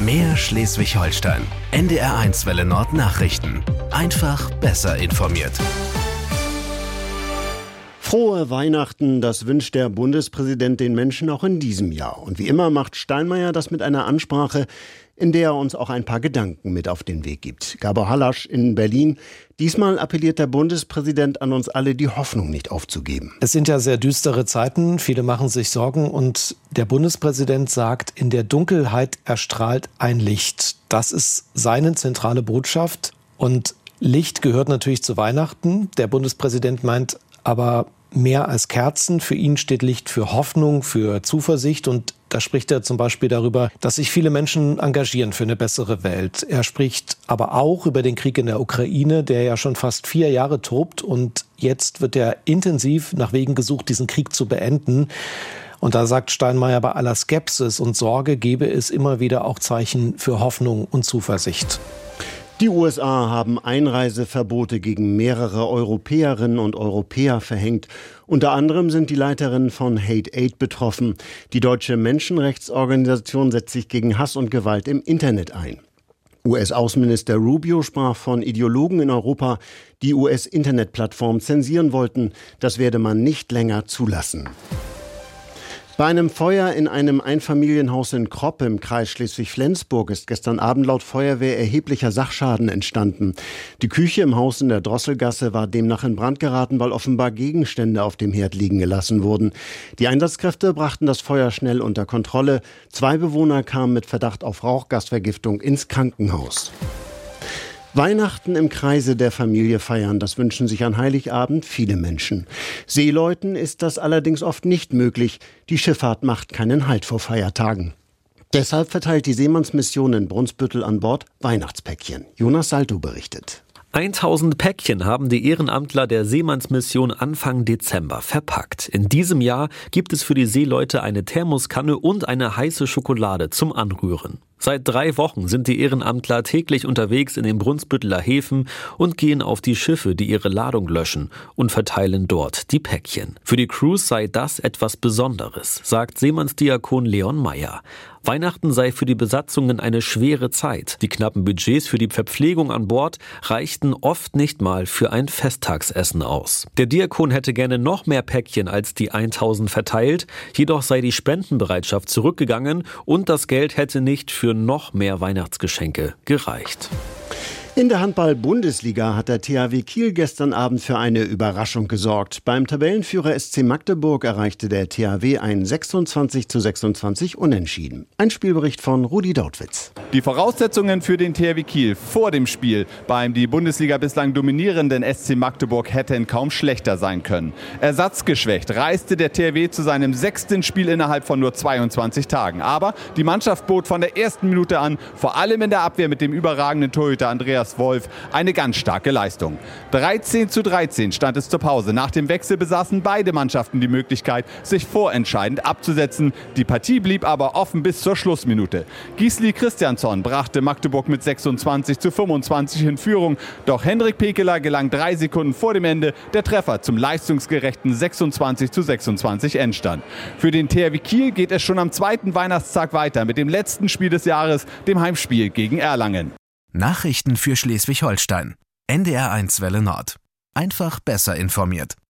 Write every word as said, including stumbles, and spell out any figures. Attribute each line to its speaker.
Speaker 1: Mehr Schleswig-Holstein. N D R eins Welle Nord Nachrichten. Einfach besser informiert.
Speaker 2: Frohe Weihnachten, das wünscht der Bundespräsident den Menschen auch in diesem Jahr. Und wie immer macht Steinmeier das mit einer Ansprache, in der er uns auch ein paar Gedanken mit auf den Weg gibt. Gabor Hallasch in Berlin. Diesmal appelliert der Bundespräsident an uns alle, die Hoffnung nicht aufzugeben.
Speaker 3: Es sind ja sehr düstere Zeiten, viele machen sich Sorgen und der Bundespräsident sagt, in der Dunkelheit erstrahlt ein Licht. Das ist seine zentrale Botschaft und Licht gehört natürlich zu Weihnachten. Der Bundespräsident meint aber mehr als Kerzen. Für ihn steht Licht für Hoffnung, für Zuversicht und da spricht er zum Beispiel darüber, dass sich viele Menschen engagieren für eine bessere Welt. Er spricht aber auch über den Krieg in der Ukraine, der ja schon fast vier Jahre tobt und jetzt wird er intensiv nach Wegen gesucht, diesen Krieg zu beenden. Und da sagt Steinmeier, bei aller Skepsis und Sorge gebe es immer wieder auch Zeichen für Hoffnung und Zuversicht.
Speaker 2: Die U S A haben Einreiseverbote gegen mehrere Europäerinnen und Europäer verhängt. Unter anderem sind die Leiterinnen von Hate Aid betroffen. Die deutsche Menschenrechtsorganisation setzt sich gegen Hass und Gewalt im Internet ein. U S-Außenminister Rubio sprach von Ideologen in Europa, die U S-Internetplattformen zensieren wollten. Das werde man nicht länger zulassen. Bei einem Feuer in einem Einfamilienhaus in Kropp im Kreis Schleswig-Flensburg ist gestern Abend laut Feuerwehr erheblicher Sachschaden entstanden. Die Küche im Haus in der Drosselgasse war demnach in Brand geraten, weil offenbar Gegenstände auf dem Herd liegen gelassen wurden. Die Einsatzkräfte brachten das Feuer schnell unter Kontrolle. Zwei Bewohner kamen mit Verdacht auf Rauchgasvergiftung ins Krankenhaus. Weihnachten im Kreise der Familie feiern, das wünschen sich an Heiligabend viele Menschen. Seeleuten ist das allerdings oft nicht möglich. Die Schifffahrt macht keinen Halt vor Feiertagen. Deshalb verteilt die Seemannsmission in Brunsbüttel an Bord Weihnachtspäckchen. Jonas Salto berichtet.
Speaker 4: tausend Päckchen haben die Ehrenamtler der Seemannsmission Anfang Dezember verpackt. In diesem Jahr gibt es für die Seeleute eine Thermoskanne und eine heiße Schokolade zum Anrühren. Seit drei Wochen sind die Ehrenamtler täglich unterwegs in den Brunsbütteler Häfen und gehen auf die Schiffe, die ihre Ladung löschen und verteilen dort die Päckchen. Für die Crews sei das etwas Besonderes, sagt Seemannsdiakon Leon Meyer. Weihnachten sei für die Besatzungen eine schwere Zeit. Die knappen Budgets für die Verpflegung an Bord reichten oft nicht mal für ein Festtagsessen aus. Der Diakon hätte gerne noch mehr Päckchen als die tausend verteilt, jedoch sei die Spendenbereitschaft zurückgegangen und das Geld hätte nicht für noch mehr Weihnachtsgeschenke gereicht.
Speaker 2: In der Handball-Bundesliga hat der T H W Kiel gestern Abend für eine Überraschung gesorgt. Beim Tabellenführer S C Magdeburg erreichte der T H W ein sechsundzwanzig zu sechsundzwanzig Unentschieden. Ein Spielbericht von Rudi Dautwitz.
Speaker 5: Die Voraussetzungen für den T H W Kiel vor dem Spiel beim die Bundesliga bislang dominierenden S C Magdeburg hätten kaum schlechter sein können. Ersatzgeschwächt reiste der T H W zu seinem sechsten Spiel innerhalb von nur zweiundzwanzig Tagen. Aber die Mannschaft bot von der ersten Minute an, vor allem in der Abwehr mit dem überragenden Torhüter Andreas Wolf, eine ganz starke Leistung. dreizehn zu dreizehn stand es zur Pause. Nach dem Wechsel besaßen beide Mannschaften die Möglichkeit, sich vorentscheidend abzusetzen. Die Partie blieb aber offen bis zur Schlussminute. Gisli Christiansson brachte Magdeburg mit sechsundzwanzig zu fünfundzwanzig in Führung. Doch Hendrik Pekeler gelang drei Sekunden vor dem Ende der Treffer zum leistungsgerechten sechsundzwanzig zu sechsundzwanzig Endstand. Für den T H W Kiel geht es schon am zweiten Weihnachtstag weiter mit dem letzten Spiel des Jahres, dem Heimspiel gegen Erlangen.
Speaker 1: Nachrichten für Schleswig-Holstein. N D R eins Welle Nord. Einfach besser informiert.